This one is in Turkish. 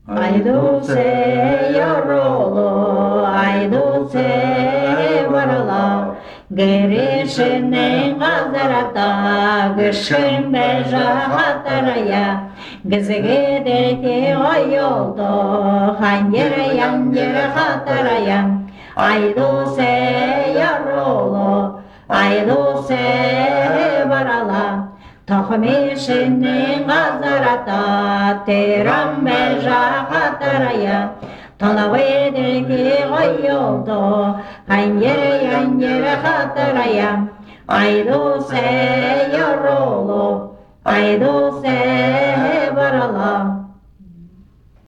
Aydose yarolu, aydose varala, girişinin gazarata, gışkın beja hataraya, gizgidir ki o yolda, hangere yangere hataraya, aydose yarolu, aydose varala, Tahmişinin gazarata, teram beja hataraya, talavedir ki o yolda, hangere hataraya, aydose yarolu, aydose varala.